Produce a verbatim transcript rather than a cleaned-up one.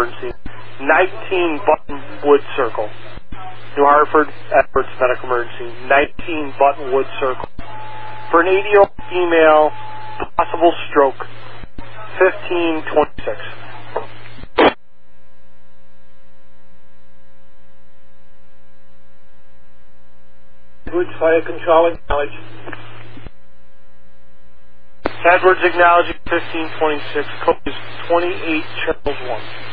Emergency, nineteen Buttonwood Circle. New Hartford, Edwards Medical Emergency, nineteen Buttonwood Circle. For an eighty-year-old female, possible stroke, fifteen twenty-six. Edwards Fire Control, acknowledge. Edwards acknowledging fifteen twenty-six, code is twenty-eight Charles one.